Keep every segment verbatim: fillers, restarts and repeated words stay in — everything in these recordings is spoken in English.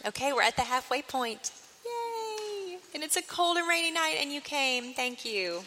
Okay, we're at the halfway point. Yay! And it's a cold and rainy night, and you came. Thank you.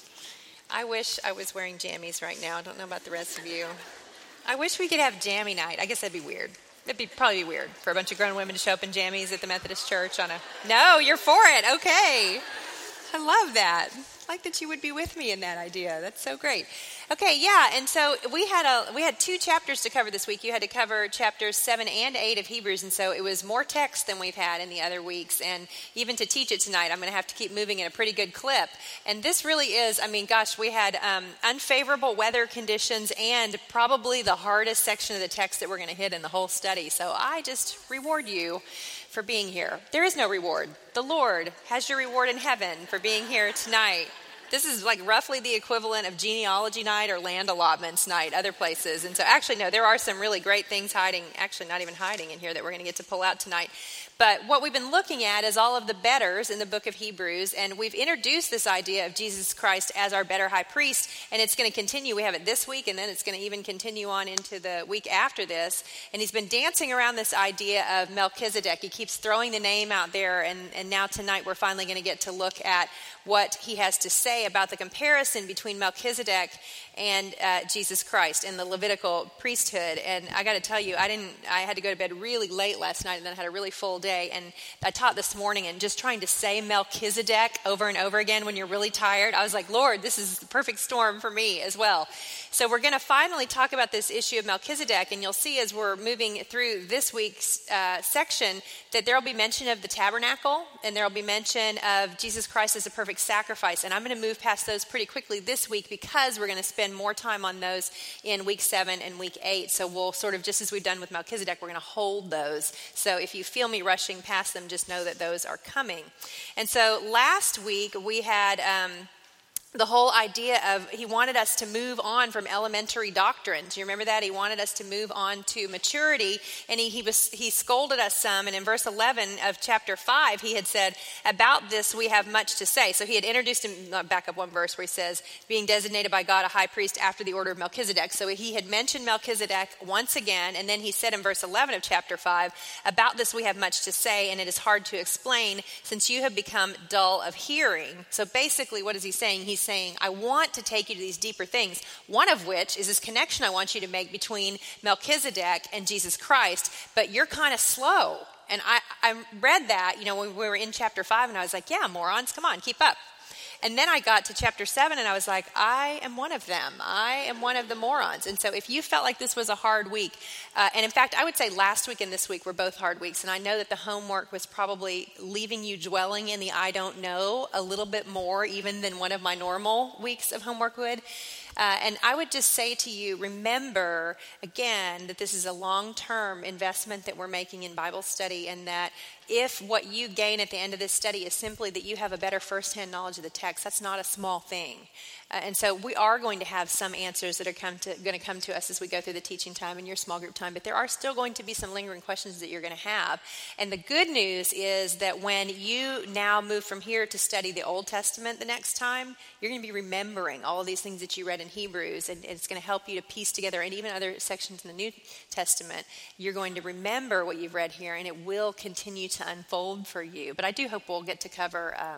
I wish I was wearing jammies right now. I don't know about the rest of you. I wish we could have jammy night. I guess that'd be weird. It'd be probably be weird for a bunch of grown women to show up in jammies at the Methodist Church on a... No, you're for it. Okay. I love that. I like that you would be with me in that idea. That's so great. Okay, yeah, and so we had a we had two chapters to cover this week. You had to cover chapters seven and eight of Hebrews, and so it was more text than we've had in the other weeks. And even to teach it tonight, I'm going to have to keep moving at a pretty good clip. And this really is, I mean, gosh, we had um, unfavorable weather conditions and probably the hardest section of the text that we're going to hit in the whole study. So I just reward you for being here. There is no reward. The Lord has your reward in heaven for being here tonight. This is like roughly the equivalent of genealogy night or land allotments night, other places. And so actually, no, there are some really great things hiding, actually not even hiding in here that we're going to get to pull out tonight. But what we've been looking at is all of the betters in the book of Hebrews, and we've introduced this idea of Jesus Christ as our better high priest, and it's going to continue. We have it this week, and then it's going to even continue on into the week after this. And he's been dancing around this idea of Melchizedek. He keeps throwing the name out there, and, and now tonight we're finally going to get to look at what he has to say about the comparison between Melchizedek and uh, Jesus Christ in the Levitical priesthood. And I got to tell you, I didn't. I had to go to bed really late last night, and then I had a really full day. And I taught this morning, and just trying to say Melchizedek over and over again when you're really tired, I was like, Lord, this is the perfect storm for me as well. So we're going to finally talk about this issue of Melchizedek, and you'll see as we're moving through this week's uh, section that there will be mention of the tabernacle, and there will be mention of Jesus Christ as a perfect sacrifice. And I'm going to move past those pretty quickly this week because we're going to spend more time on those in week seven and week eight. So we'll sort of, just as we've done with Melchizedek, we're going to hold those. So if you feel me rushing past them, just know that those are coming. And so last week we had... Um, the whole idea of he wanted us to move on from elementary doctrine. Do you remember that? He wanted us to move on to maturity, and he, he was he scolded us some. And in verse eleven of chapter five, he had said, about this we have much to say. So he had introduced him, back up one verse where he says, being designated by God a high priest after the order of Melchizedek. So he had mentioned Melchizedek once again, and then he said in verse eleven of chapter five, about this we have much to say, and it is hard to explain since you have become dull of hearing. So basically, what is he saying? He's saying, I want to take you to these deeper things, one of which is this connection I want you to make between Melchizedek and Jesus Christ, but you're kind of slow. And I, I read that, you know, when we were in chapter five, and I was like, yeah, morons, come on, keep up. And then I got to chapter seven, and I was like, I am one of them. I am one of the morons. And so if you felt like this was a hard week, uh, and in fact, I would say last week and this week were both hard weeks, and I know that the homework was probably leaving you dwelling in the I don't know a little bit more even than one of my normal weeks of homework would. Uh, and I would just say to you, remember, again, that this is a long-term investment that we're making in Bible study, and that if what you gain at the end of this study is simply that you have a better firsthand knowledge of the text, that's not a small thing. Uh, and so we are going to have some answers that are come to, going to come to us as we go through the teaching time and your small group time, but there are still going to be some lingering questions that you're going to have. And the good news is that when you now move from here to study the Old Testament the next time, you're going to be remembering all of these things that you read in Hebrews, and it's going to help you to piece together, and even other sections in the New Testament, you're going to remember what you've read here, and it will continue to unfold for you. But I do hope we'll get to cover um,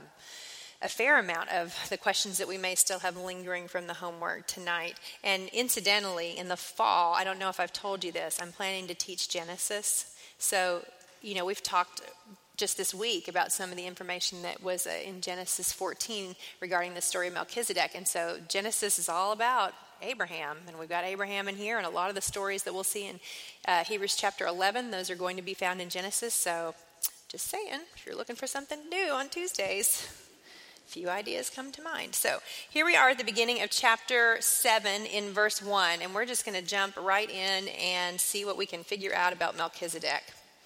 a fair amount of the questions that we may still have lingering from the homework tonight. And incidentally, in the fall, I don't know if I've told you this, I'm planning to teach Genesis. So, you know, we've talked just this week about some of the information that was uh, in Genesis fourteen regarding the story of Melchizedek. And so Genesis is all about Abraham, and we've got Abraham in here, and a lot of the stories that we'll see in uh, Hebrews chapter eleven, those are going to be found in Genesis. So just saying, if you're looking for something to do on Tuesdays, a few ideas come to mind. So here we are at the beginning of chapter seven in verse one, and we're just going to jump right in and see what we can figure out about Melchizedek.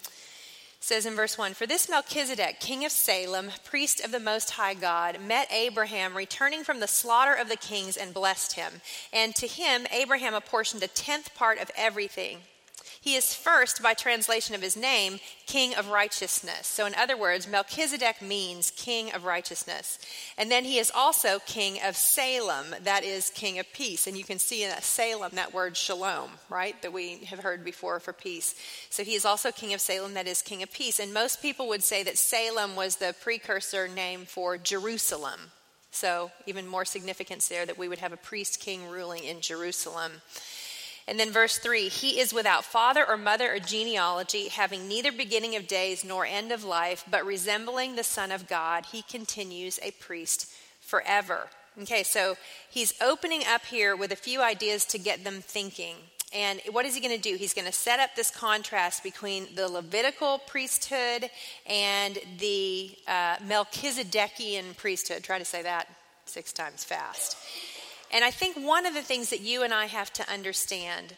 It says in verse one, for this Melchizedek, king of Salem, priest of the Most High God, met Abraham returning from the slaughter of the kings and blessed him. And to him, Abraham apportioned a tenth part of everything. He is first, by translation of his name, King of Righteousness. So in other words, Melchizedek means King of Righteousness. And then he is also King of Salem, that is King of Peace. And you can see in Salem that word shalom, right, that we have heard before for peace. So he is also King of Salem, that is King of Peace. And most people would say that Salem was the precursor name for Jerusalem. So even more significance there that we would have a priest king ruling in Jerusalem. And then verse three, he is without father or mother or genealogy, having neither beginning of days nor end of life, but resembling the Son of God, he continues a priest forever. Okay, so he's opening up here with a few ideas to get them thinking. And what is he going to do? He's going to set up this contrast between the Levitical priesthood and the uh, Melchizedekian priesthood. Try to say that six times fast. And I think one of the things that you and I have to understand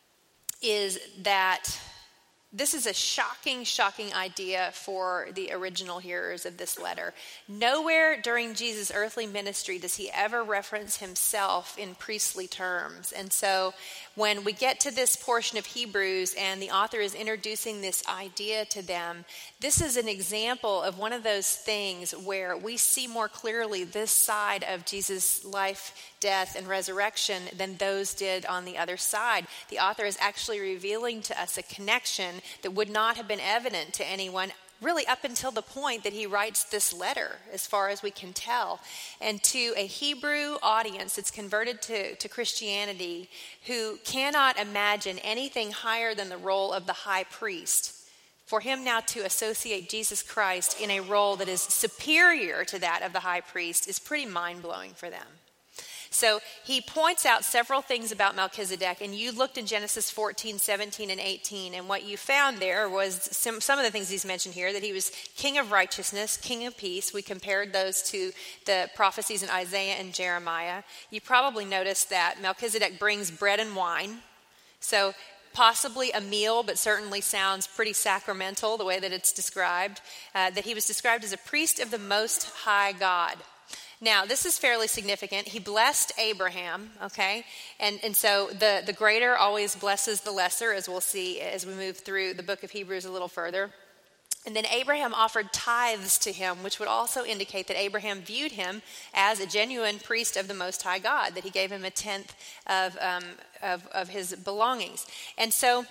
is that this is a shocking, shocking idea for the original hearers of this letter. Nowhere during Jesus' earthly ministry does he ever reference himself in priestly terms. And so when we get to this portion of Hebrews and the author is introducing this idea to them, this is an example of one of those things where we see more clearly this side of Jesus' life, death, and resurrection than those did on the other side. The author is actually revealing to us a connection that would not have been evident to anyone really up until the point that he writes this letter, as far as we can tell. And to a Hebrew audience that's converted to, to Christianity, who cannot imagine anything higher than the role of the high priest, for him now to associate Jesus Christ in a role that is superior to that of the high priest is pretty mind-blowing for them. So he points out several things about Melchizedek, and you looked in Genesis fourteen, seventeen, and eighteen, and what you found there was some, some of the things he's mentioned here, that he was King of Righteousness, King of Peace. We compared those to the prophecies in Isaiah and Jeremiah. You probably noticed that Melchizedek brings bread and wine. So possibly a meal, but certainly sounds pretty sacramental the way that it's described, uh, that he was described as a priest of the Most High God. Now, this is fairly significant. He blessed Abraham, okay? And and so the, the greater always blesses the lesser, as we'll see as we move through the book of Hebrews a little further. And then Abraham offered tithes to him, which would also indicate that Abraham viewed him as a genuine priest of the Most High God, that he gave him a tenth of um, of, of his belongings. And so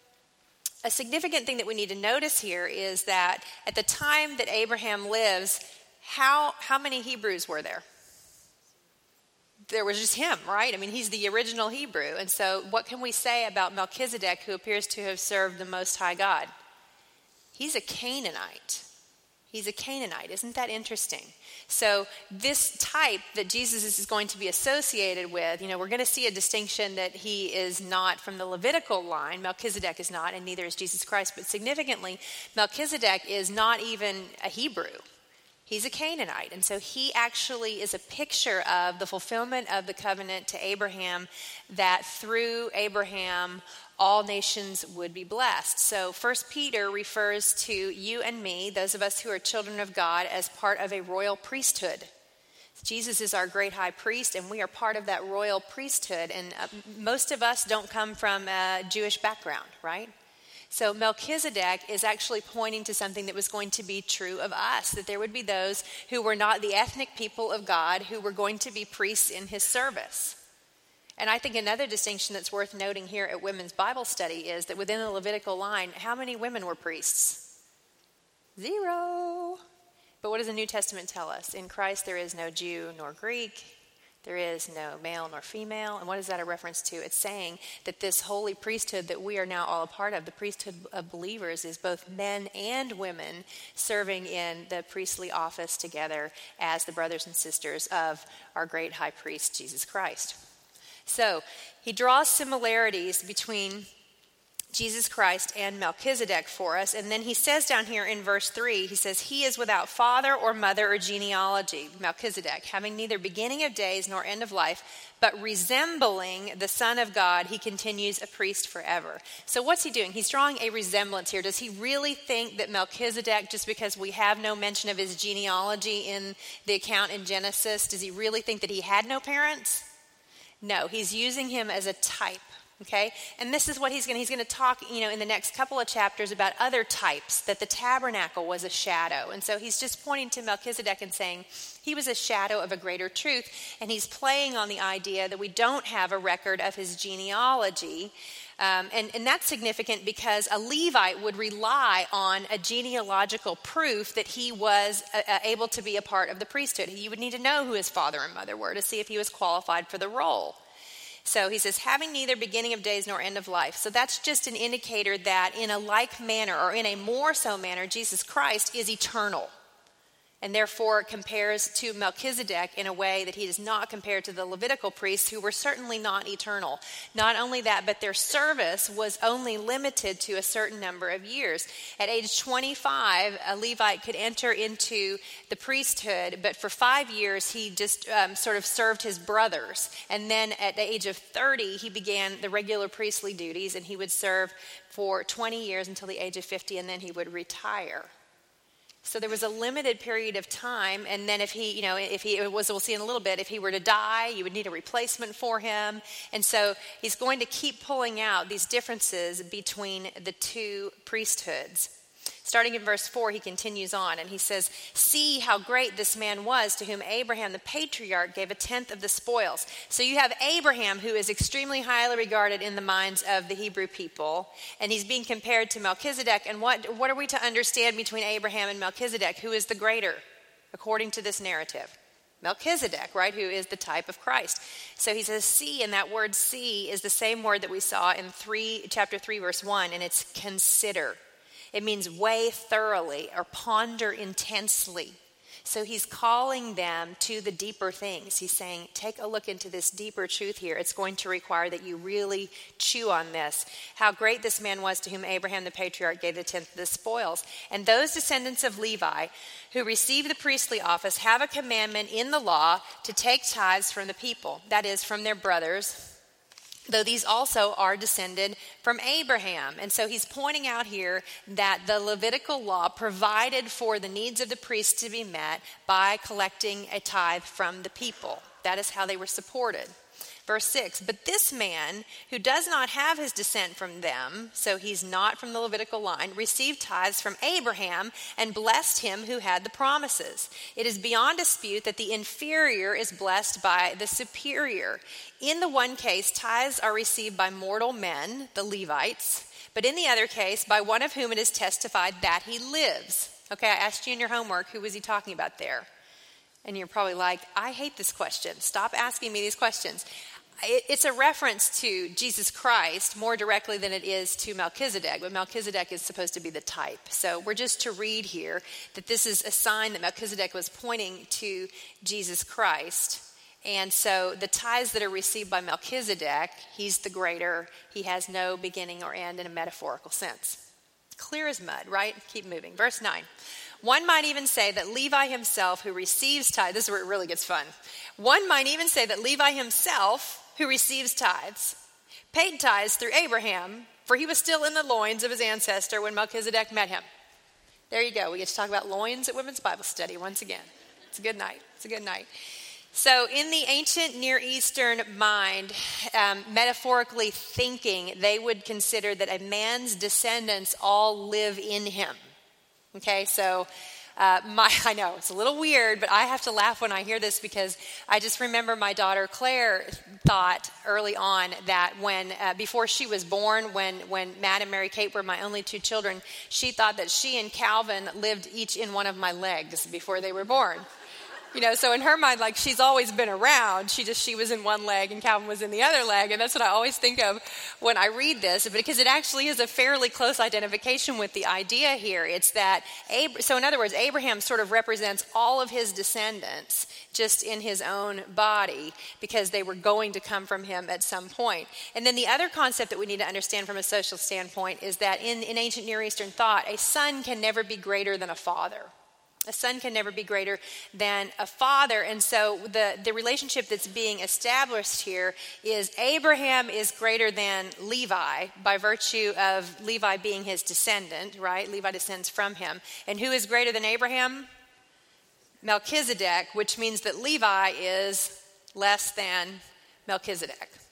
a significant thing that we need to notice here is that at the time that Abraham lives, How how many Hebrews were there? There was just him, right? I mean, he's the original Hebrew. And so what can we say about Melchizedek, who appears to have served the Most High God? He's a Canaanite. He's a Canaanite. Isn't that interesting? So this type that Jesus is going to be associated with, you know, we're going to see a distinction that he is not from the Levitical line. Melchizedek is not, and neither is Jesus Christ. But significantly, Melchizedek is not even a Hebrew. He's a Canaanite, and so he actually is a picture of the fulfillment of the covenant to Abraham, that through Abraham all nations would be blessed. So First Peter refers to you and me, those of us who are children of God, as part of a royal priesthood. Jesus is our great high priest, and we are part of that royal priesthood, and uh, most of us don't come from a Jewish background, right? So Melchizedek is actually pointing to something that was going to be true of us, that there would be those who were not the ethnic people of God who were going to be priests in his service. And I think another distinction that's worth noting here at Women's Bible Study is that within the Levitical line, how many women were priests? Zero. But what does the New Testament tell us? In Christ there is no Jew nor Greek. There is no male nor female. And what is that a reference to? It's saying that this holy priesthood that we are now all a part of, the priesthood of believers, is both men and women serving in the priestly office together as the brothers and sisters of our great high priest, Jesus Christ. So he draws similarities between Jesus Christ and Melchizedek for us. And then he says down here in verse three, he says, he is without father or mother or genealogy, Melchizedek, having neither beginning of days nor end of life, but resembling the Son of God, he continues a priest forever. So what's he doing? He's drawing a resemblance here. Does he really think that Melchizedek, just because we have no mention of his genealogy in the account in Genesis, does he really think that he had no parents? No, he's using him as a type. Okay, and this is what he's going he's going to talk, you know, in the next couple of chapters about other types, that the tabernacle was a shadow. And so he's just pointing to Melchizedek and saying he was a shadow of a greater truth. And he's playing on the idea that we don't have a record of his genealogy. Um, and, and that's significant because a Levite would rely on a genealogical proof that he was uh, uh, able to be a part of the priesthood. He would need to know who his father and mother were to see if he was qualified for the role. So he says, having neither beginning of days nor end of life. So that's just an indicator that in a like manner, or in a more so manner, Jesus Christ is eternal. And therefore compares to Melchizedek in a way that he does not compare to the Levitical priests, who were certainly not eternal. Not only that, but their service was only limited to a certain number of years. At age twenty-five, a Levite could enter into the priesthood, but for five years he just um, sort of served his brothers. And then at the age of thirty, he began the regular priestly duties, and he would serve for twenty years until the age of fifty, and then he would retire. So there was a limited period of time, and then if he, you know, if he it was, we'll see in a little bit, if he were to die, you would need a replacement for him. And so he's going to keep pulling out these differences between the two priesthoods. Starting in verse four, he continues on, and he says, see how great this man was, to whom Abraham the patriarch gave a tenth of the spoils. So you have Abraham, who is extremely highly regarded in the minds of the Hebrew people, and he's being compared to Melchizedek. And what, what are we to understand between Abraham and Melchizedek? Who is the greater, according to this narrative? Melchizedek, right, who is the type of Christ. So he says, see, and that word see is the same word that we saw in three, chapter three, verse one, and it's consider. It means weigh thoroughly or ponder intensely. So he's calling them to the deeper things. He's saying, take a look into this deeper truth here. It's going to require that you really chew on this. How great this man was, to whom Abraham the patriarch gave the tenth of the spoils. And those descendants of Levi who receive the priestly office have a commandment in the law to take tithes from the people, that is, from their brothers, though these also are descended from Abraham. And so he's pointing out here that the Levitical law provided for the needs of the priests to be met by collecting a tithe from the people. That is how they were supported. Verse six, but this man who does not have his descent from them, so he's not from the Levitical line, received tithes from Abraham and blessed him who had the promises. It is beyond dispute that the inferior is blessed by the superior. In the one case, tithes are received by mortal men, the Levites, but in the other case, by one of whom it is testified that he lives. Okay, I asked you in your homework, who was he talking about there? And you're probably like, I hate this question. Stop asking me these questions. It's a reference to Jesus Christ more directly than it is to Melchizedek, but Melchizedek is supposed to be the type. So we're just to read here that this is a sign that Melchizedek was pointing to Jesus Christ. And so the tithes that are received by Melchizedek, he's the greater. He has no beginning or end in a metaphorical sense. Clear as mud, right? Keep moving. Verse nine. One might even say that Levi himself, who receives tithes, this is where it really gets fun. One might even say that Levi himself, who receives tithes, paid tithes through Abraham, for he was still in the loins of his ancestor when Melchizedek met him. There you go. We get to talk about loins at Women's Bible Study once again. It's a good night. It's a good night. So in the ancient Near Eastern mind, um, metaphorically thinking, they would consider that a man's descendants all live in him. Okay, so uh, my I know it's a little weird, but I have to laugh when I hear this because I just remember my daughter Claire thought early on that when uh, before she was born, when when Matt and Mary Kate were my only two children, she thought that she and Calvin lived each in one of my legs before they were born. You know, so in her mind, like, she's always been around. She just, she was in one leg and Calvin was in the other leg. And that's what I always think of when I read this, because it actually is a fairly close identification with the idea here. It's that, Ab- so in other words, Abraham sort of represents all of his descendants just in his own body because they were going to come from him at some point. And then the other concept that we need to understand from a social standpoint is that in, in ancient Near Eastern thought, a son can never be greater than a father. A son can never be greater than a father. And so the, the relationship that's being established here is Abraham is greater than Levi by virtue of Levi being his descendant, right? Levi descends from him. And who is greater than Abraham? Melchizedek, which means that Levi is less than Melchizedek.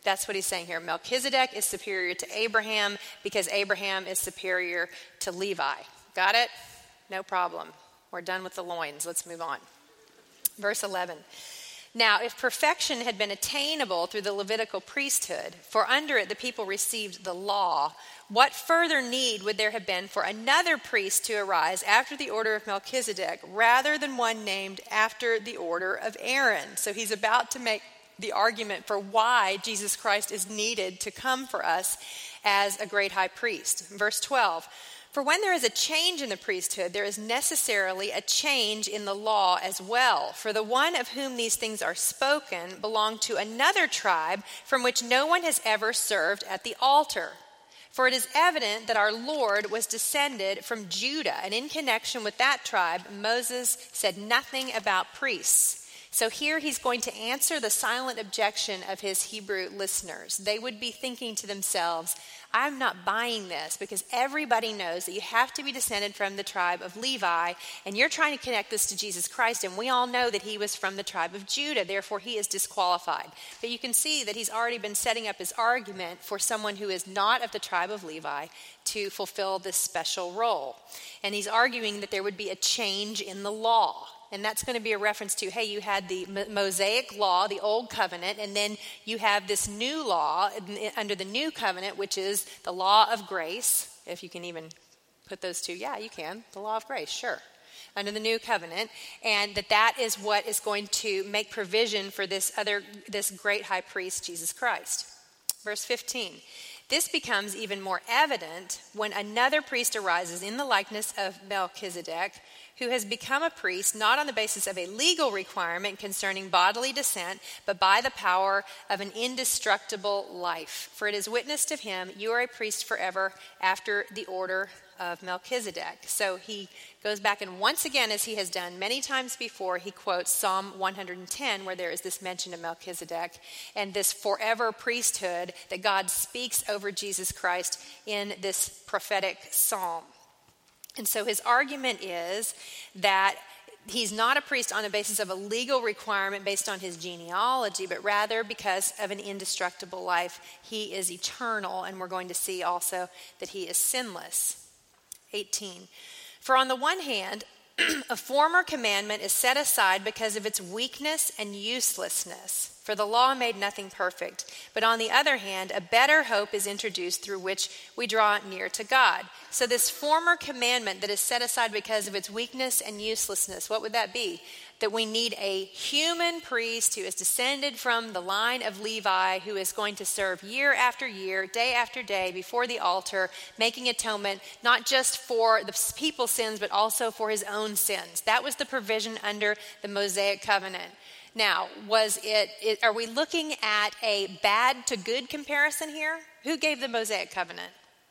That's what he's saying here. Melchizedek is superior to Abraham because Abraham is superior to Levi. Got it? No problem. We're done with the loins. Let's move on. Verse eleven. Now, if perfection had been attainable through the Levitical priesthood, for under it the people received the law, what further need would there have been for another priest to arise after the order of Melchizedek, rather than one named after the order of Aaron? So he's about to make the argument for why Jesus Christ is needed to come for us as a great high priest. Verse twelve. For when there is a change in the priesthood, there is necessarily a change in the law as well. For the one of whom these things are spoken belonged to another tribe from which no one has ever served at the altar. For it is evident that our Lord was descended from Judah, and in connection with that tribe, Moses said nothing about priests. So here he's going to answer the silent objection of his Hebrew listeners. They would be thinking to themselves, I'm not buying this because everybody knows that you have to be descended from the tribe of Levi, and you're trying to connect this to Jesus Christ, and we all know that he was from the tribe of Judah, therefore he is disqualified. But you can see that he's already been setting up his argument for someone who is not of the tribe of Levi to fulfill this special role. And he's arguing that there would be a change in the law. And that's going to be a reference to, hey, you had the Mosaic law, the old covenant, and then you have this new law under the new covenant, which is the law of grace. If you can even put those two, yeah, you can. The law of grace, sure. Under the new covenant. And that that is what is going to make provision for this other, this great high priest, Jesus Christ. Verse fifteen. This becomes even more evident when another priest arises in the likeness of Melchizedek, who has become a priest not on the basis of a legal requirement concerning bodily descent, but by the power of an indestructible life. For it is witnessed of him, you are a priest forever after the order of Melchizedek. So he goes back, and once again, as he has done many times before, he quotes Psalm one hundred ten, where there is this mention of Melchizedek and this forever priesthood that God speaks over Jesus Christ in this prophetic psalm. And so his argument is that he's not a priest on the basis of a legal requirement based on his genealogy, but rather because of an indestructible life. He is eternal, and we're going to see also that he is sinless. eighteen. For on the one hand, a former commandment is set aside because of its weakness and uselessness, for the law made nothing perfect. But on the other hand, a better hope is introduced through which we draw near to God. So this former commandment that is set aside because of its weakness and uselessness, what would that be? That we need a human priest who is descended from the line of Levi, who is going to serve year after year, day after day before the altar, making atonement, not just for the people's sins, but also for his own sins. That was the provision under the Mosaic covenant. Now, was it, it, are we looking at a bad to good comparison here? Who gave the Mosaic covenant?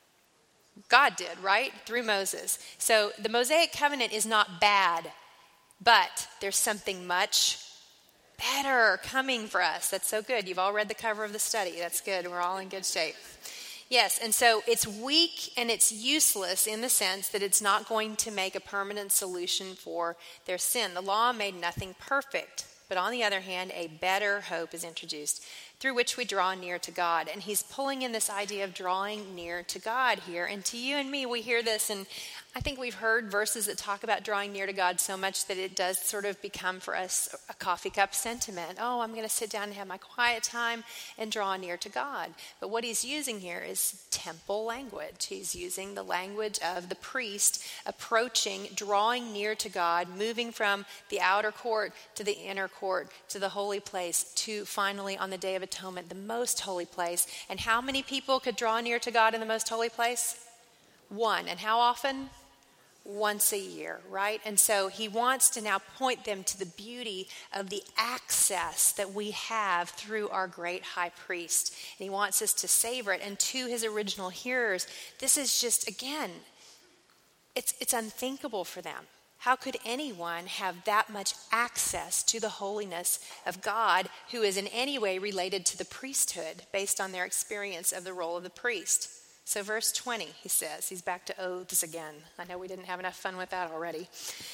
God did, right? Through Moses. So the Mosaic covenant is not bad, but there's something much better coming for us. That's so good. You've all read the cover of the study. That's good. We're all in good shape. Yes, and so it's weak and it's useless in the sense that it's not going to make a permanent solution for their sin. The law made nothing perfect. But on the other hand, a better hope is introduced through which we draw near to God. And he's pulling in this idea of drawing near to God here. And to you and me, we hear this, and I think we've heard verses that talk about drawing near to God so much that it does sort of become for us a coffee cup sentiment. Oh, I'm going to sit down and have my quiet time and draw near to God. But what he's using here is temple language. He's using the language of the priest approaching, drawing near to God, moving from the outer court to the inner court, to the holy place, to finally on the Day of Atonement, the most holy place. And how many people could draw near to God in the most holy place? One. And how often? Once a year, right? And so he wants to now point them to the beauty of the access that we have through our great high priest. And he wants us to savor it. And to his original hearers, this is just, again, it's it's unthinkable for them. How could anyone have that much access to the holiness of God who is in any way related to the priesthood based on their experience of the role of the priest? So verse twenty, he says, he's back to oaths again. I know we didn't have enough fun with that already.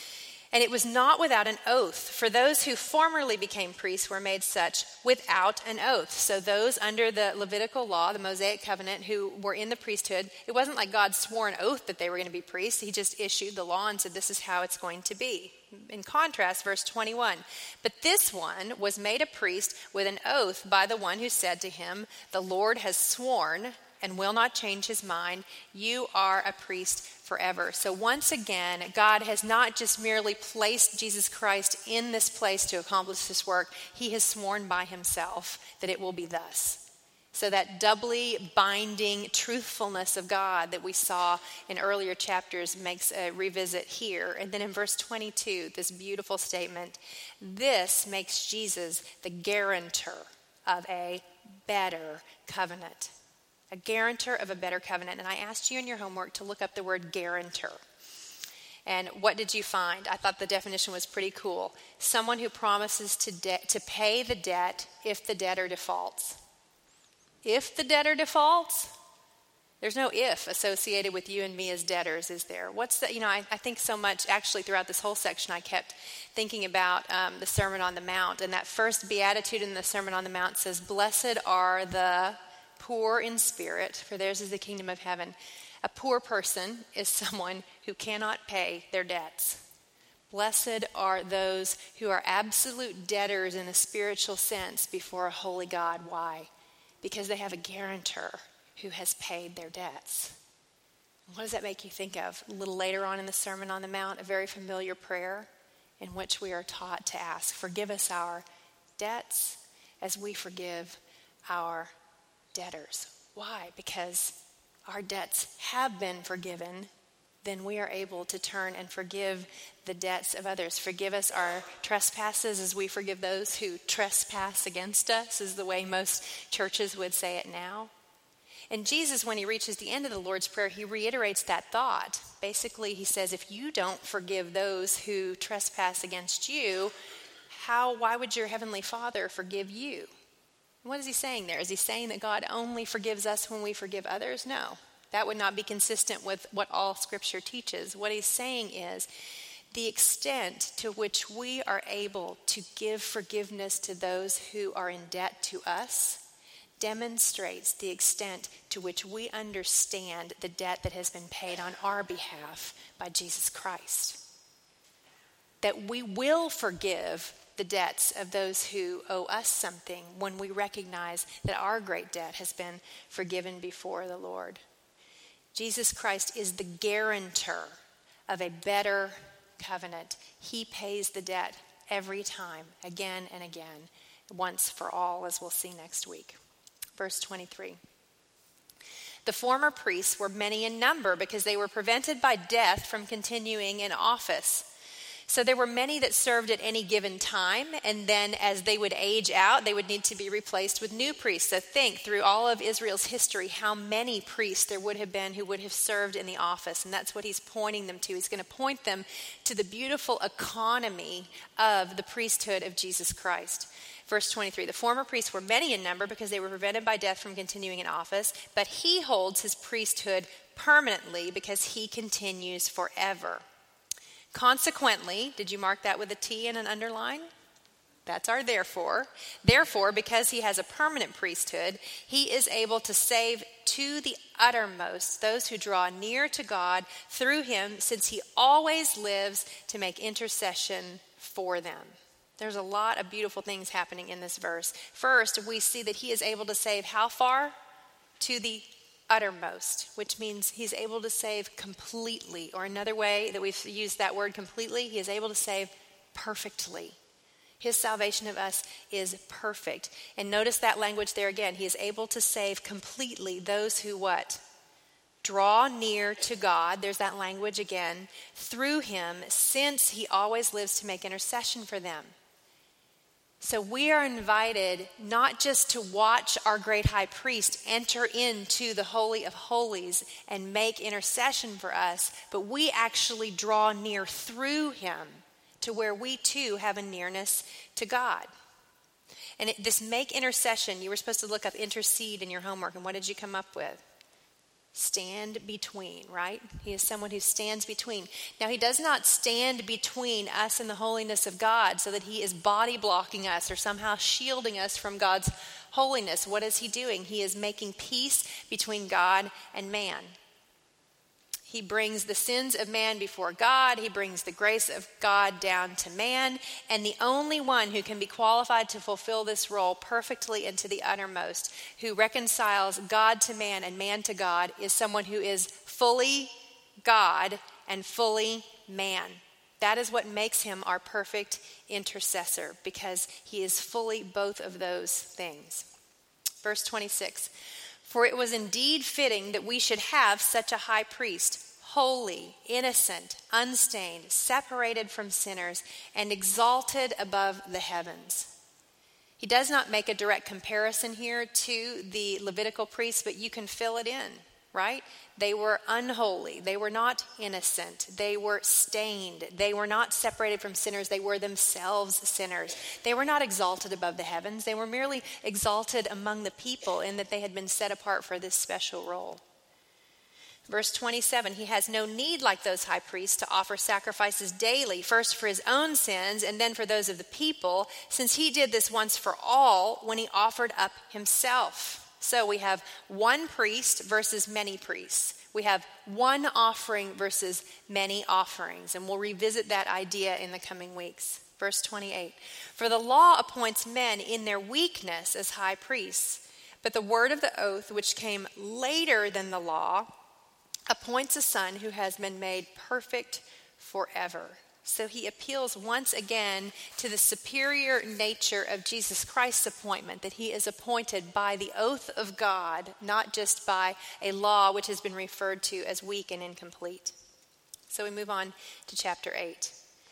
And it was not without an oath, for those who formerly became priests were made such without an oath. So those under the Levitical law, the Mosaic covenant, who were in the priesthood, it wasn't like God swore an oath that they were going to be priests. He just issued the law and said, this is how it's going to be. In contrast, verse twenty-one, but this one was made a priest with an oath by the one who said to him, the Lord has sworn and will not change his mind. You are a priest forever. So once again, God has not just merely placed Jesus Christ in this place to accomplish this work. He has sworn by himself that it will be thus. So that doubly binding truthfulness of God that we saw in earlier chapters makes a revisit here. And then in verse twenty-two, this beautiful statement, this makes Jesus the guarantor of a better covenant. A guarantor of a better covenant. And I asked you in your homework to look up the word guarantor. And what did you find? I thought the definition was pretty cool. Someone who promises to de- to pay the debt if the debtor defaults. If the debtor defaults, there's no if associated with you and me as debtors, is there? What's the, you know, I, I think so much, actually throughout this whole section, I kept thinking about um, the Sermon on the Mount. And that first beatitude in the Sermon on the Mount says, blessed are the poor in spirit, for theirs is the kingdom of heaven. A poor person is someone who cannot pay their debts. Blessed are those who are absolute debtors in a spiritual sense before a holy God. Why? Because they have a guarantor who has paid their debts. What does that make you think of? A little later on in the Sermon on the Mount, a very familiar prayer in which we are taught to ask, forgive us our debts as we forgive our debtors. Why? Because our debts have been forgiven. Then we are able to turn and forgive the debts of others. Forgive us our trespasses as we forgive those who trespass against us, is the way most churches would say it now. And Jesus, when he reaches the end of the Lord's Prayer, he reiterates that thought. Basically, he says, if you don't forgive those who trespass against you, how, why would your heavenly Father forgive you? What is he saying there? Is he saying that God only forgives us when we forgive others? No. That would not be consistent with what all Scripture teaches. What he's saying is the extent to which we are able to give forgiveness to those who are in debt to us demonstrates the extent to which we understand the debt that has been paid on our behalf by Jesus Christ. That we will forgive the debts of those who owe us something when we recognize that our great debt has been forgiven before the Lord. Jesus Christ is the guarantor of a better covenant. He pays the debt every time, again and again, once for all, as we'll see next week. Verse twenty-three. The former priests were many in number because they were prevented by death from continuing in office. So there were many that served at any given time, and then as they would age out, they would need to be replaced with new priests. So think through all of Israel's history how many priests there would have been who would have served in the office, and that's what he's pointing them to. He's going to point them to the beautiful economy of the priesthood of Jesus Christ. Verse twenty-three, the former priests were many in number because they were prevented by death from continuing in office, but he holds his priesthood permanently because he continues forever. Consequently, did you mark that with a T and an underline? That's our therefore. Therefore, because he has a permanent priesthood, he is able to save to the uttermost those who draw near to God through him, since he always lives to make intercession for them. There's a lot of beautiful things happening in this verse. First, we see that he is able to save how far? To the uttermost, which means he's able to save completely. Or another way that we've used that word completely, he is able to save perfectly. His salvation of us is perfect. And notice that language there again. He is able to save completely those who what? Draw near to God. There's that language again. Through him, since he always lives to make intercession for them. So we are invited not just to watch our great high priest enter into the Holy of Holies and make intercession for us, but we actually draw near through him to where we too have a nearness to God. And it, this make intercession, you were supposed to look up intercede in your homework, and what did you come up with? stand between, right? He is someone who stands between. Now, he does not stand between us and the holiness of God so that he is body blocking us or somehow shielding us from God's holiness. What is he doing? He is making peace between God and man. He brings the sins of man before God. He brings the grace of God down to man. And the only one who can be qualified to fulfill this role perfectly and to the uttermost, who reconciles God to man and man to God, is someone who is fully God and fully man. That is what makes him our perfect intercessor, because he is fully both of those things. Verse twenty-six. For it was indeed fitting that we should have such a high priest, holy, innocent, unstained, separated from sinners, and exalted above the heavens. He does not make a direct comparison here to the Levitical priests, but you can fill it in, right? They were unholy. They were not innocent. They were stained. They were not separated from sinners. They were themselves sinners. They were not exalted above the heavens. They were merely exalted among the people in that they had been set apart for this special role. Verse twenty-seven, he has no need like those high priests to offer sacrifices daily, first for his own sins and then for those of the people, since he did this once for all when he offered up himself. So we have one priest versus many priests. We have one offering versus many offerings. And we'll revisit that idea in the coming weeks. Verse twenty-eight. For the law appoints men in their weakness as high priests. But the word of the oath, which came later than the law, appoints a son who has been made perfect forever. So he appeals once again to the superior nature of Jesus Christ's appointment, that he is appointed by the oath of God, not just by a law which has been referred to as weak and incomplete. So we move on to chapter eight.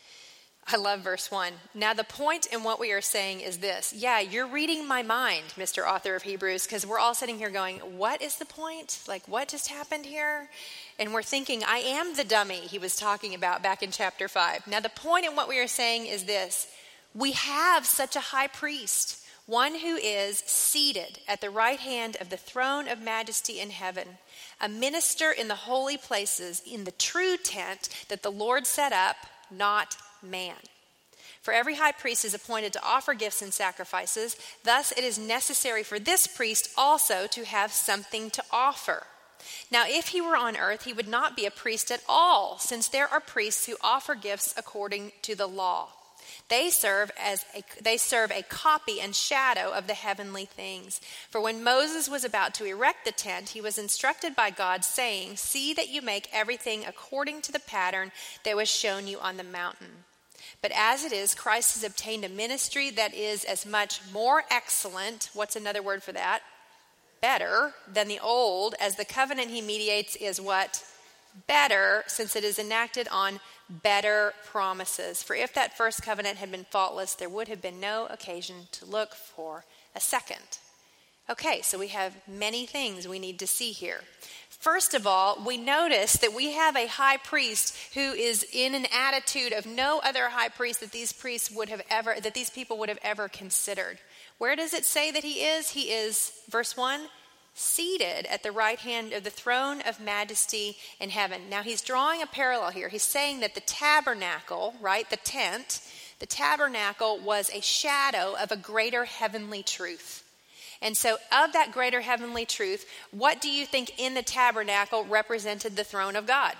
I love verse one. Now the point in what we are saying is this. Yeah, you're reading my mind, Mister Author of Hebrews, because we're all sitting here going, what is the point? Like, what just happened here? And we're thinking, I am the dummy he was talking about back in chapter five. Now the point in what we are saying is this. We have such a high priest, one who is seated at the right hand of the throne of majesty in heaven, a minister in the holy places in the true tent that the Lord set up, not man. For every high priest is appointed to offer gifts and sacrifices. Thus it is necessary for this priest also to have something to offer. Now if he were on earth, he would not be a priest at all, since there are priests who offer gifts according to the law. They serve as a, they serve a copy and shadow of the heavenly things. For when Moses was about to erect the tent, he was instructed by God, saying, "See that you make everything according to the pattern that was shown you on the mountain." But as it is, Christ has obtained a ministry that is as much more excellent, what's another word for that? Better than the old, as the covenant he mediates is what? Better, since it is enacted on better promises. For if that first covenant had been faultless, there would have been no occasion to look for a second. Okay, so we have many things we need to see here. First of all, we notice that we have a high priest who is in an attitude of no other high priest that these priests would have ever, that these people would have ever considered. Where does it say that he is? He is, verse one, seated at the right hand of the throne of majesty in heaven. Now he's drawing a parallel here. He's saying that the tabernacle, right, the tent, the tabernacle was a shadow of a greater heavenly truth. And so of that greater heavenly truth, what do you think in the tabernacle represented the throne of God?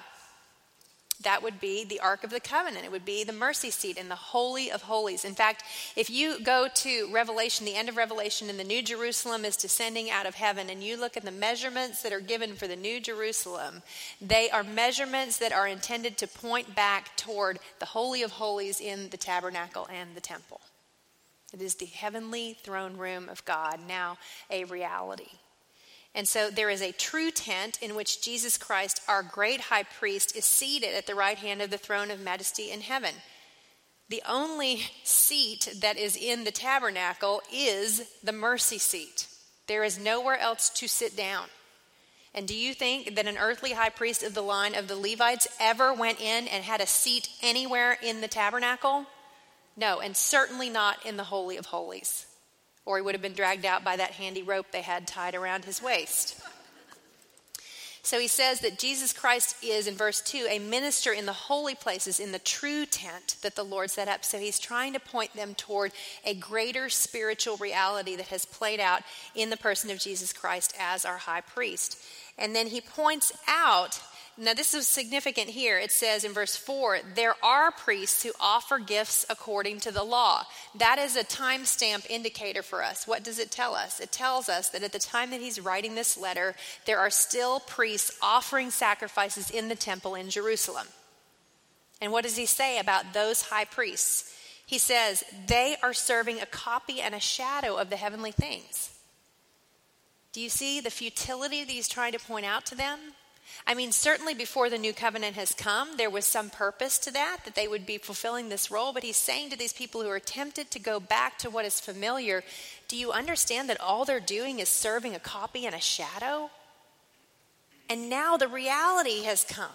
That would be the Ark of the Covenant. It would be the mercy seat in the Holy of Holies. In fact, if you go to Revelation, the end of Revelation, and the New Jerusalem is descending out of heaven, and you look at the measurements that are given for the New Jerusalem, they are measurements that are intended to point back toward the Holy of Holies in the tabernacle and the temple. It is the heavenly throne room of God, now a reality. And so there is a true tent in which Jesus Christ, our great high priest, is seated at the right hand of the throne of majesty in heaven. The only seat that is in the tabernacle is the mercy seat. There is nowhere else to sit down. And do you think that an earthly high priest of the line of the Levites ever went in and had a seat anywhere in the tabernacle? No, and certainly not in the Holy of Holies. Or he would have been dragged out by that handy rope they had tied around his waist. So he says that Jesus Christ is, in verse two, a minister in the holy places, in the true tent that the Lord set up. So he's trying to point them toward a greater spiritual reality that has played out in the person of Jesus Christ as our high priest. And then he points out, now this is significant here. It says in verse four, there are priests who offer gifts according to the law. That is a timestamp indicator for us. What does it tell us? It tells us that at the time that he's writing this letter, there are still priests offering sacrifices in the temple in Jerusalem. And what does he say about those high priests? He says, they are serving a copy and a shadow of the heavenly things. Do you see the futility that he's trying to point out to them? I mean, certainly before the new covenant has come, there was some purpose to that, that they would be fulfilling this role. But he's saying to these people who are tempted to go back to what is familiar, do you understand that all they're doing is serving a copy and a shadow? And now the reality has come.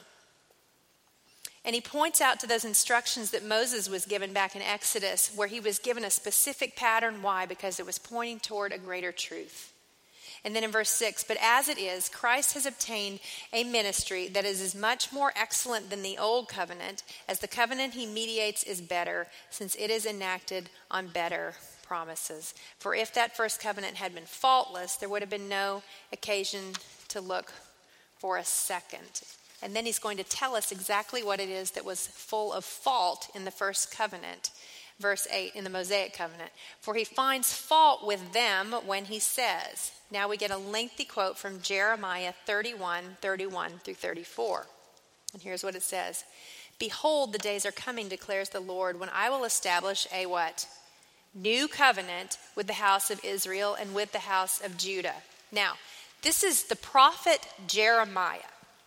And he points out to those instructions that Moses was given back in Exodus, where he was given a specific pattern. Why? Because it was pointing toward a greater truth. And then in verse six, but as it is, Christ has obtained a ministry that is as much more excellent than the old covenant, as the covenant he mediates is better, since it is enacted on better promises. For if that first covenant had been faultless, there would have been no occasion to look for a second. And then he's going to tell us exactly what it is that was full of fault in the first covenant. Verse eight in the Mosaic covenant. For he finds fault with them when he says. Now we get a lengthy quote from Jeremiah thirty-one, thirty-one through thirty-four. And here's what it says. Behold, the days are coming, declares the Lord, when I will establish a what? New covenant with the house of Israel and with the house of Judah. Now, this is the prophet Jeremiah.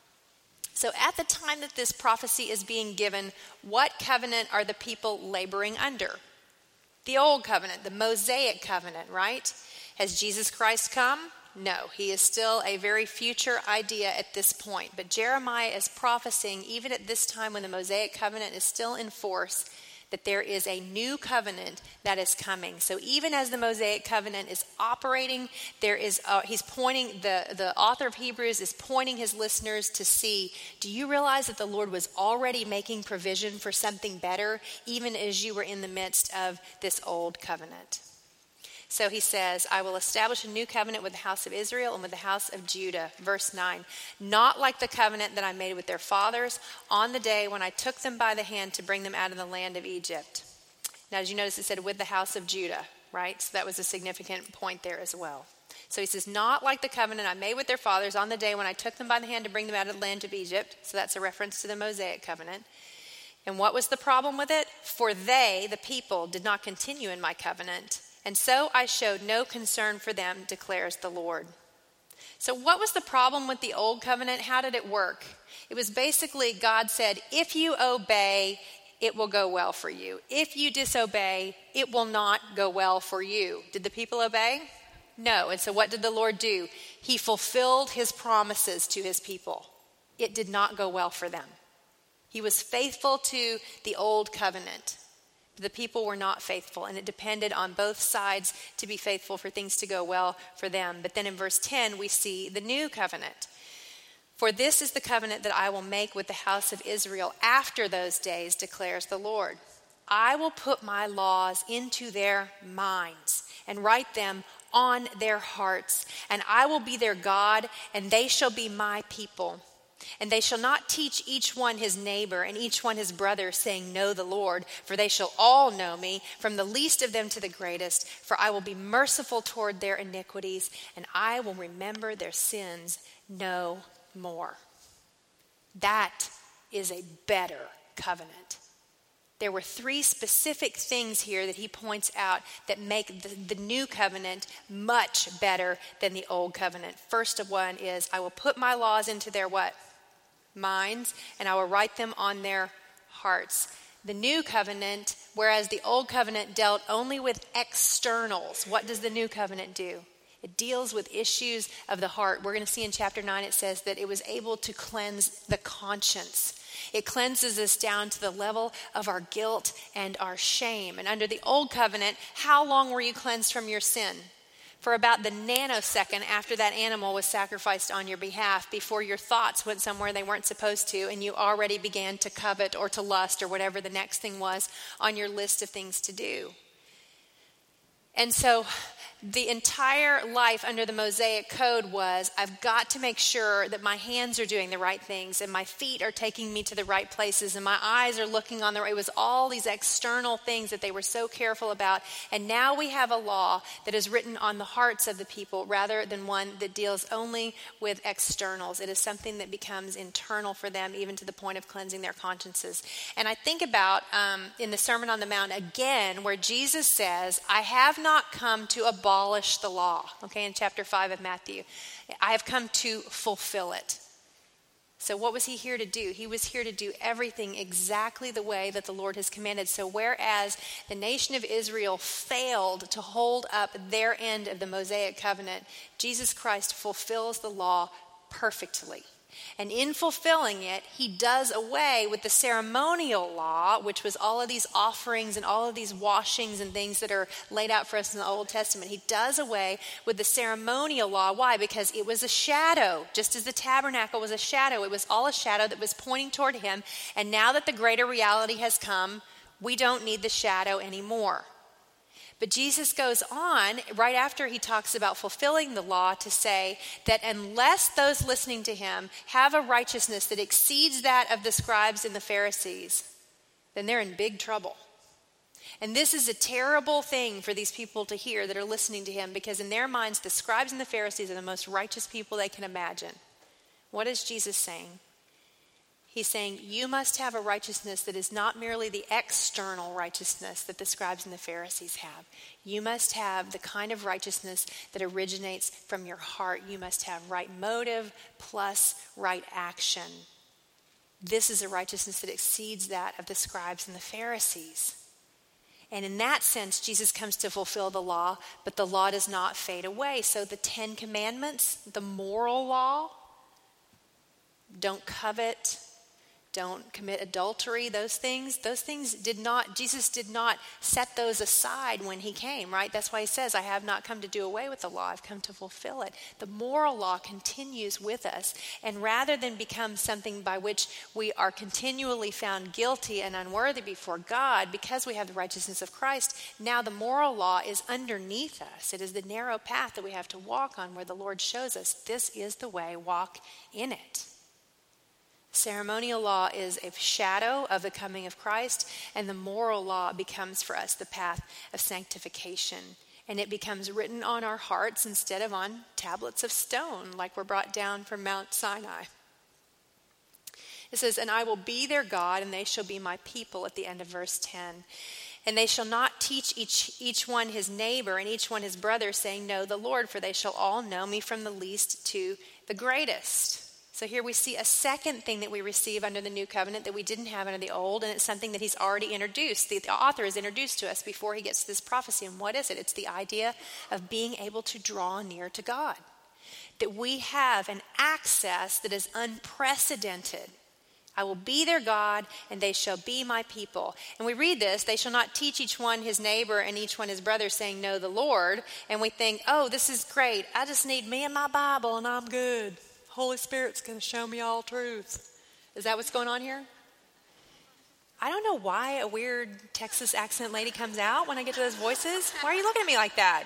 So at the time that this prophecy is being given, what covenant are the people laboring under? The old covenant, the Mosaic covenant, right? Has Jesus Christ come? No, he is still a very future idea at this point. But Jeremiah is prophesying, even at this time when the Mosaic covenant is still in force, that there is a new covenant that is coming. So even as the Mosaic covenant is operating, there is uh, he's pointing, the, the author of Hebrews is pointing his listeners to see, do you realize that the Lord was already making provision for something better, even as you were in the midst of this old covenant? So he says, I will establish a new covenant with the house of Israel and with the house of Judah. Verse nine, not like the covenant that I made with their fathers on the day when I took them by the hand to bring them out of the land of Egypt. Now, as you notice, it said with the house of Judah, right? So that was a significant point there as well. So he says, not like the covenant I made with their fathers on the day when I took them by the hand to bring them out of the land of Egypt. So that's a reference to the Mosaic covenant. And what was the problem with it? For they, the people, did not continue in my covenant. And so I showed no concern for them, declares the Lord. So what was the problem with the old covenant? How did it work? It was basically God said, if you obey, it will go well for you. If you disobey, it will not go well for you. Did the people obey? No. And so what did the Lord do? He fulfilled his promises to his people. It did not go well for them. He was faithful to the old covenant. The people were not faithful, and it depended on both sides to be faithful for things to go well for them. But then in verse ten, we see the new covenant. For this is the covenant that I will make with the house of Israel after those days, declares the Lord. I will put my laws into their minds and write them on their hearts, and I will be their God, and they shall be my people. And they shall not teach each one his neighbor and each one his brother, saying, know the Lord, for they shall all know me, from the least of them to the greatest. For I will be merciful toward their iniquities, and I will remember their sins no more. That is a better covenant. There were three specific things here that he points out that make the, the new covenant much better than the old covenant. First of one is, I will put my laws into their what? Minds, and I will write them on their hearts. The new covenant, whereas the old covenant dealt only with externals, what does the new covenant do? It deals with issues of the heart. We're going to see in chapter nine, it says that it was able to cleanse the conscience. It cleanses us down to the level of our guilt and our shame. And under the old covenant, how long were you cleansed from your sin? for about the nanosecond after that animal was sacrificed on your behalf, before your thoughts went somewhere they weren't supposed to, and you already began to covet or to lust or whatever the next thing was on your list of things to do. And so the entire life under the Mosaic Code was, I've got to make sure that my hands are doing the right things and my feet are taking me to the right places and my eyes are looking on the right. It was all these external things that they were so careful about. And now we have a law that is written on the hearts of the people rather than one that deals only with externals. It is something that becomes internal for them, even to the point of cleansing their consciences. And I think about um, in the Sermon on the Mount again, where Jesus says, I have not come to abolish abolish the law, okay, in chapter five of Matthew. I have come to fulfill it. So what was he here to do? He was here to do everything exactly the way that the Lord has commanded. So whereas the nation of Israel failed to hold up their end of the Mosaic covenant, Jesus Christ fulfills the law perfectly. And in fulfilling it, he does away with the ceremonial law, which was all of these offerings and all of these washings and things that are laid out for us in the Old Testament. He does away with the ceremonial law. Why? Because it was a shadow. Just as the tabernacle was a shadow, it was all a shadow that was pointing toward him. And now that the greater reality has come, we don't need the shadow anymore. But Jesus goes on, right after he talks about fulfilling the law, to say that unless those listening to him have a righteousness that exceeds that of the scribes and the Pharisees, then they're in big trouble. And this is a terrible thing for these people to hear that are listening to him, because in their minds, the scribes and the Pharisees are the most righteous people they can imagine. What is Jesus saying? He's saying, you must have a righteousness that is not merely the external righteousness that the scribes and the Pharisees have. You must have the kind of righteousness that originates from your heart. You must have right motive plus right action. This is a righteousness that exceeds that of the scribes and the Pharisees. And in that sense, Jesus comes to fulfill the law, but the law does not fade away. So the Ten Commandments, the moral law, don't covet, don't commit adultery, those things, those things did not, Jesus did not set those aside when he came, right? That's why he says, I have not come to do away with the law, I've come to fulfill it. The moral law continues with us, and rather than become something by which we are continually found guilty and unworthy before God because we have the righteousness of Christ, now the moral law is underneath us. It is the narrow path that we have to walk on, where the Lord shows us, this is the way, walk in it. Ceremonial law is a shadow of the coming of Christ, and the moral law becomes for us the path of sanctification. And it becomes written on our hearts instead of on tablets of stone, like were brought down from Mount Sinai. It says, and I will be their God, and they shall be my people, at the end of verse ten. And they shall not teach each, each one his neighbor and each one his brother, saying, know the Lord, for they shall all know me, from the least to the greatest. So here we see a second thing that we receive under the new covenant that we didn't have under the old, and it's something that he's already introduced. The, the author has introduced to us before he gets to this prophecy. And what is it? It's the idea of being able to draw near to God. That we have an access that is unprecedented. I will be their God, and they shall be my people. And we read this, they shall not teach each one his neighbor and each one his brother, saying, know the Lord. And we think, oh, this is great. I just need me and my Bible, and I'm good. Holy Spirit's going to show me all truth. Is that what's going on here? I don't know why a weird Texas accent lady comes out when I get to those voices. Why are you looking at me like that?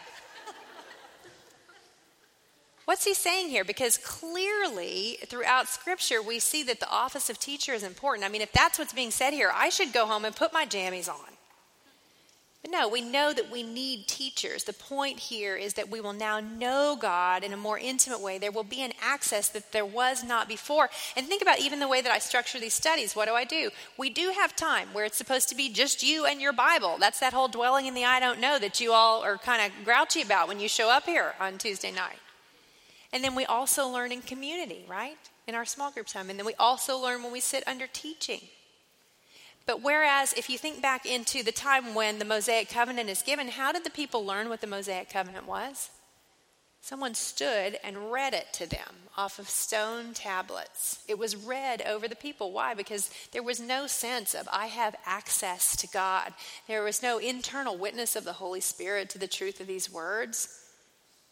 What's he saying here? Because clearly throughout Scripture we see that the office of teacher is important. I mean, if that's what's being said here, I should go home and put my jammies on. But no, we know that we need teachers. The point here is that we will now know God in a more intimate way. There will be an access that there was not before. And think about even the way that I structure these studies. What do I do? We do have time where it's supposed to be just you and your Bible. That's that whole dwelling in the I don't know that you all are kind of grouchy about when you show up here on Tuesday night. And then we also learn in community, right? In our small group time. And then we also learn when we sit under teaching. But whereas if you think back into the time when the Mosaic Covenant is given, how did the people learn what the Mosaic Covenant was? Someone stood and read it to them off of stone tablets. It was read over the people. Why? Because there was no sense of, I have access to God. There was no internal witness of the Holy Spirit to the truth of these words.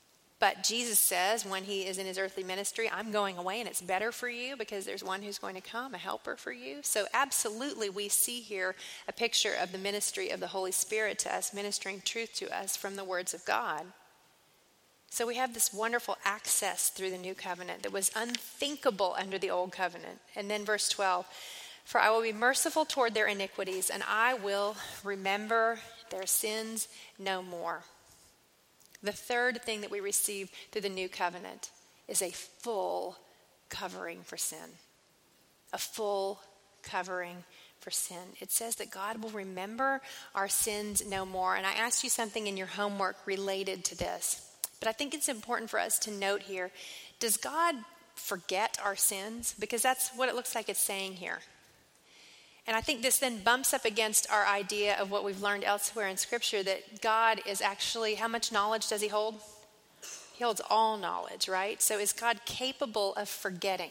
But Jesus says when he is in his earthly ministry, I'm going away and it's better for you because there's one who's going to come, a helper for you. So absolutely we see here a picture of the ministry of the Holy Spirit to us, ministering truth to us from the words of God. So we have this wonderful access through the new covenant that was unthinkable under the old covenant. And then verse twelve, for I will be merciful toward their iniquities and I will remember their sins no more. The third thing that we receive through the new covenant is a full covering for sin. A full covering for sin. It says that God will remember our sins no more. And I asked you something in your homework related to this. But I think it's important for us to note here, does God forget our sins? Because that's what it looks like it's saying here. And I think this then bumps up against our idea of what we've learned elsewhere in Scripture, that God is actually, how much knowledge does he hold? He holds all knowledge, right? So is God capable of forgetting?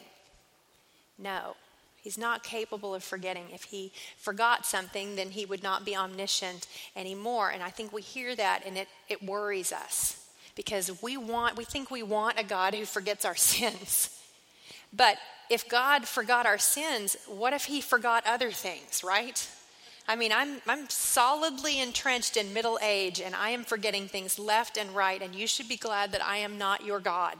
No, he's not capable of forgetting. If he forgot something, then he would not be omniscient anymore. And I think we hear that and it, it worries us because we want, we think we want a God who forgets our sins. But if God forgot our sins, what if he forgot other things, right? I mean, I'm I'm solidly entrenched in middle age and I am forgetting things left and right, and you should be glad that I am not your God.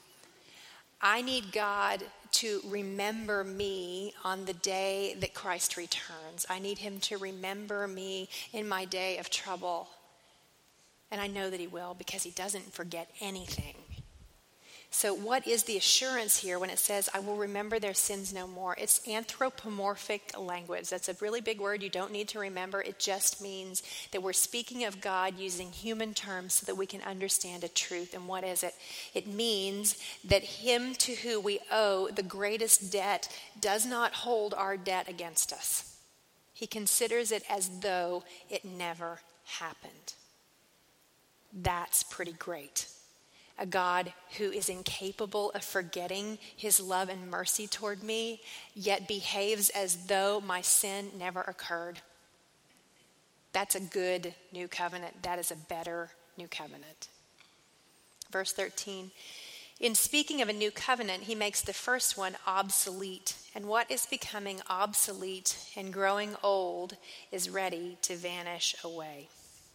I need God to remember me on the day that Christ returns. I need him to remember me in my day of trouble. And I know that he will because he doesn't forget anything. So what is the assurance here when it says, I will remember their sins no more? It's anthropomorphic language. That's a really big word you don't need to remember. It just means that we're speaking of God using human terms so that we can understand a truth. And what is it? It means that him to who we owe the greatest debt does not hold our debt against us. He considers it as though it never happened. That's pretty great. A God who is incapable of forgetting his love and mercy toward me, yet behaves as though my sin never occurred. That's a good new covenant. That is a better new covenant. Verse thirteen, in speaking of a new covenant, he makes the first one obsolete. And what is becoming obsolete and growing old is ready to vanish away.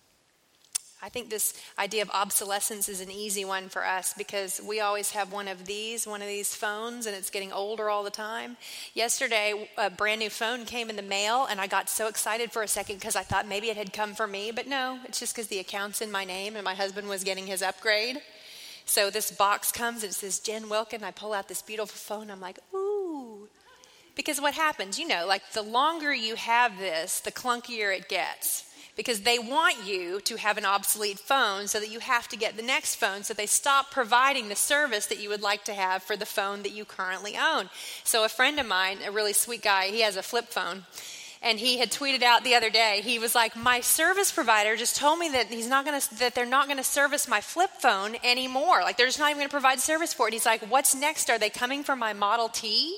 I think this idea of obsolescence is an easy one for us because we always have one of these, one of these phones, and it's getting older all the time. Yesterday, a brand new phone came in the mail, and I got so excited for a second because I thought maybe it had come for me. But no, it's just because the account's in my name, and my husband was getting his upgrade. So this box comes, and it says, Jen Wilkin. I pull out this beautiful phone. I'm like, ooh. Because what happens, you know, like the longer you have this, the clunkier it gets. Because they want you to have an obsolete phone so that you have to get the next phone, so they stop providing the service that you would like to have for the phone that you currently own. So a friend of mine, a really sweet guy, he has a flip phone, and he had tweeted out the other day, he was like, my service provider just told me that he's not going to, that they're not going to service my flip phone anymore. Like they're just not even going to provide service for it. He's like, what's next? Are they coming for my Model T?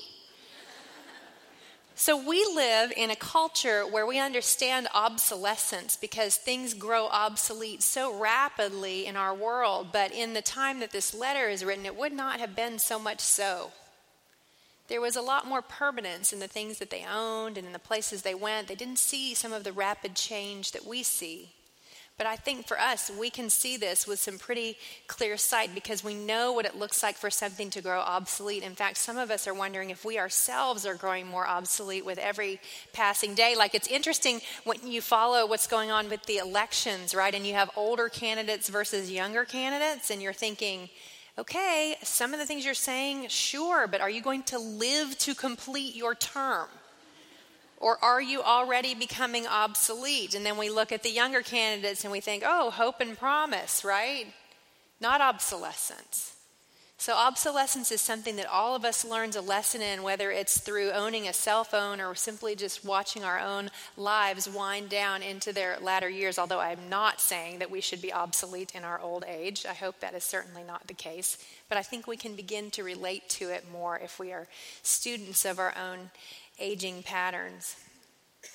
So we live in a culture where we understand obsolescence because things grow obsolete so rapidly in our world. But in the time that this letter is written, it would not have been so much so. There was a lot more permanence in the things that they owned and in the places they went. They didn't see some of the rapid change that we see. But I think for us, we can see this with some pretty clear sight because we know what it looks like for something to grow obsolete. In fact, some of us are wondering if we ourselves are growing more obsolete with every passing day. Like it's interesting when you follow what's going on with the elections, right? And you have older candidates versus younger candidates, and you're thinking, okay, some of the things you're saying, sure, but are you going to live to complete your term? Or are you already becoming obsolete? And then we look at the younger candidates and we think, oh, hope and promise, right? Not obsolescence. So obsolescence is something that all of us learns a lesson in, whether it's through owning a cell phone or simply just watching our own lives wind down into their latter years, although I'm not saying that we should be obsolete in our old age. I hope that is certainly not the case. But I think we can begin to relate to it more if we are students of our own aging patterns.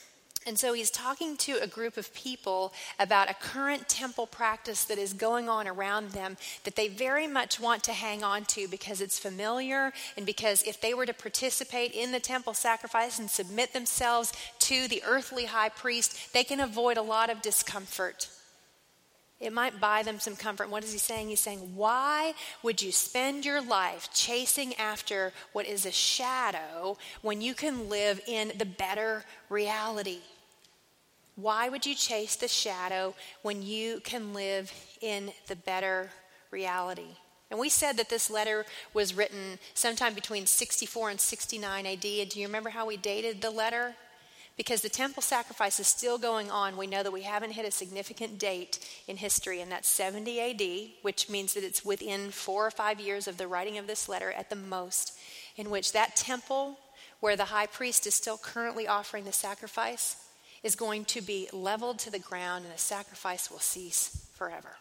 And so he's talking to a group of people about a current temple practice that is going on around them that they very much want to hang on to because it's familiar, and because if they were to participate in the temple sacrifice and submit themselves to the earthly high priest, they can avoid a lot of discomfort. It might buy them some comfort. What is he saying? He's saying, why would you spend your life chasing after what is a shadow when you can live in the better reality? Why would you chase the shadow when you can live in the better reality? And we said that this letter was written sometime between sixty-four and sixty-nine A D. And do you remember how we dated the letter? Because the temple sacrifice is still going on, we know that we haven't hit a significant date in history, and that's seventy A D, which means that it's within four or five years of the writing of this letter at the most, in which that temple, where the high priest is still currently offering the sacrifice, is going to be leveled to the ground, and the sacrifice will cease forever.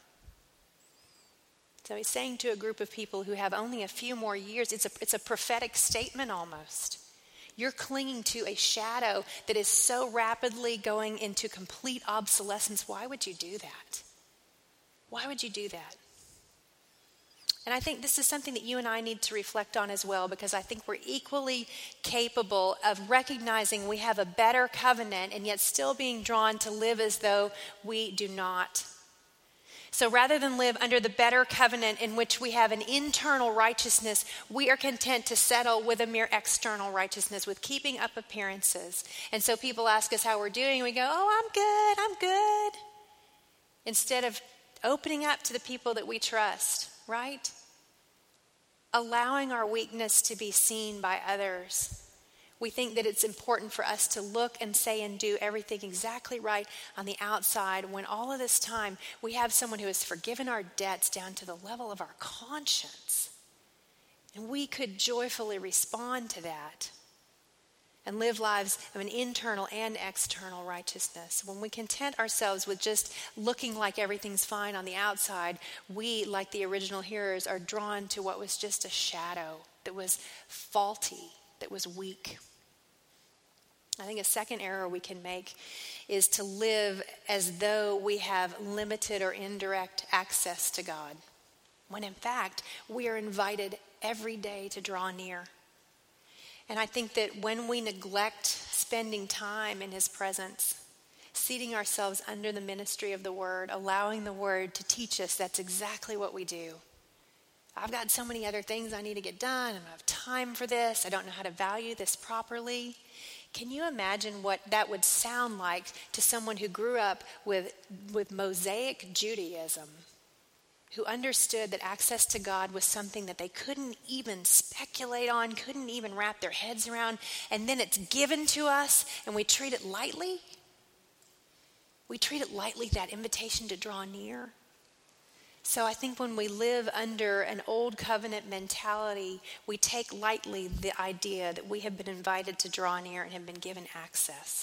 So he's saying to a group of people who have only a few more years, it's a, it's a prophetic statement almost. You're clinging to a shadow that is so rapidly going into complete obsolescence. Why would you do that? Why would you do that? And I think this is something that you and I need to reflect on as well, because I think we're equally capable of recognizing we have a better covenant and yet still being drawn to live as though we do not. So rather than live under the better covenant in which we have an internal righteousness, we are content to settle with a mere external righteousness, with keeping up appearances. And so people ask us how we're doing, we go, oh, I'm good, I'm good. Instead of opening up to the people that we trust, right? Allowing our weakness to be seen by others. We think that it's important for us to look and say and do everything exactly right on the outside, when all of this time we have someone who has forgiven our debts down to the level of our conscience. And we could joyfully respond to that and live lives of an internal and external righteousness. When we content ourselves with just looking like everything's fine on the outside, we, like the original hearers, are drawn to what was just a shadow that was faulty, that was weak. I think a second error we can make is to live as though we have limited or indirect access to God, when in fact we are invited every day to draw near. And I think that when we neglect spending time in His presence, seating ourselves under the ministry of the Word, allowing the Word to teach us, that's exactly what we do. I've got so many other things I need to get done. I don't have time for this. I don't know how to value this properly. Can you imagine what that would sound like to someone who grew up with, with Mosaic Judaism, who understood that access to God was something that they couldn't even speculate on, couldn't even wrap their heads around, and then it's given to us and we treat it lightly? We treat it lightly, that invitation to draw near. So I think when we live under an old covenant mentality, we take lightly the idea that we have been invited to draw near and have been given access.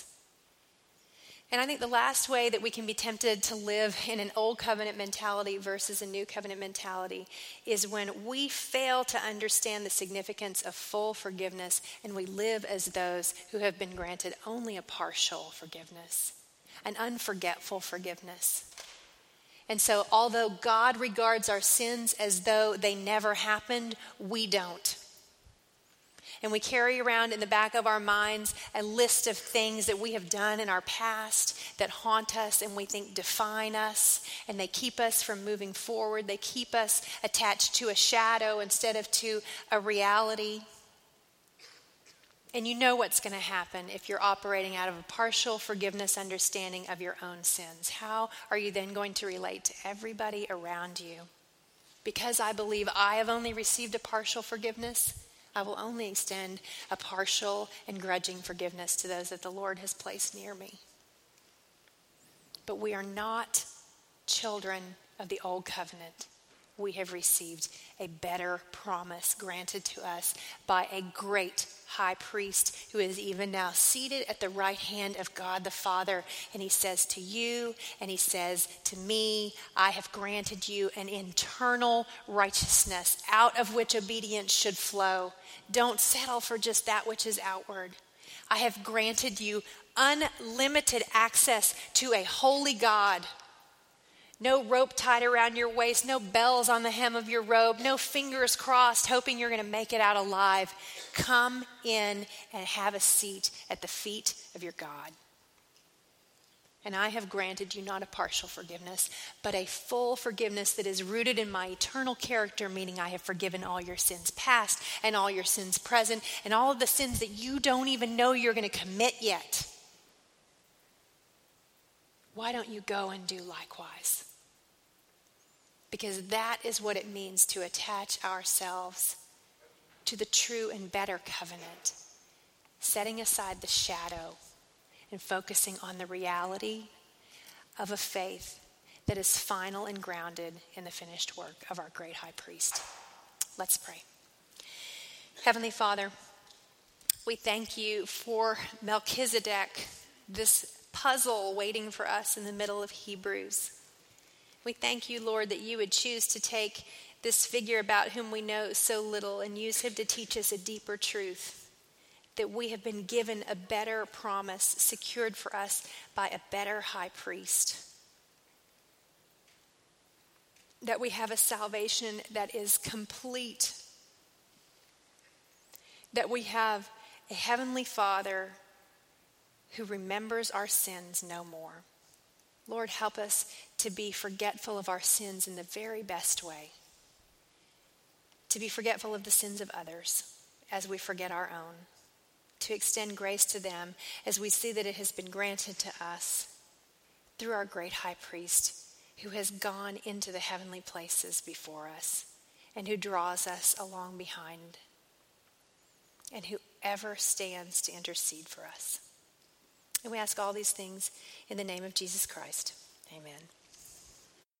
And I think the last way that we can be tempted to live in an old covenant mentality versus a new covenant mentality is when we fail to understand the significance of full forgiveness and we live as those who have been granted only a partial forgiveness, an unforgetful forgiveness. And so although God regards our sins as though they never happened, we don't. And we carry around in the back of our minds a list of things that we have done in our past that haunt us and we think define us, and they keep us from moving forward. They keep us attached to a shadow instead of to a reality. And you know what's going to happen if you're operating out of a partial forgiveness understanding of your own sins. How are you then going to relate to everybody around you? Because I believe I have only received a partial forgiveness, I will only extend a partial and grudging forgiveness to those that the Lord has placed near me. But we are not children of the old covenant. We have received a better promise granted to us by a great high priest who is even now seated at the right hand of God the Father. And he says to you, and he says to me, I have granted you an internal righteousness out of which obedience should flow. Don't settle for just that which is outward. I have granted you unlimited access to a holy God. No rope tied around your waist, no bells on the hem of your robe, no fingers crossed hoping you're going to make it out alive. Come in and have a seat at the feet of your God. And I have granted you not a partial forgiveness, but a full forgiveness that is rooted in my eternal character, meaning I have forgiven all your sins past and all your sins present and all of the sins that you don't even know you're going to commit yet. Why don't you go and do likewise? Because that is what it means to attach ourselves to the true and better covenant, setting aside the shadow and focusing on the reality of a faith that is final and grounded in the finished work of our great high priest. Let's pray. Heavenly Father, we thank you for Melchizedek, this puzzle waiting for us in the middle of Hebrews. We thank you, Lord, that you would choose to take this figure about whom we know so little and use him to teach us a deeper truth, that we have been given a better promise secured for us by a better high priest, that we have a salvation that is complete, that we have a heavenly Father who remembers our sins no more. Lord, help us to be forgetful of our sins in the very best way, to be forgetful of the sins of others as we forget our own, to extend grace to them as we see that it has been granted to us through our great high priest who has gone into the heavenly places before us and who draws us along behind and who ever stands to intercede for us. And we ask all these things in the name of Jesus Christ. Amen.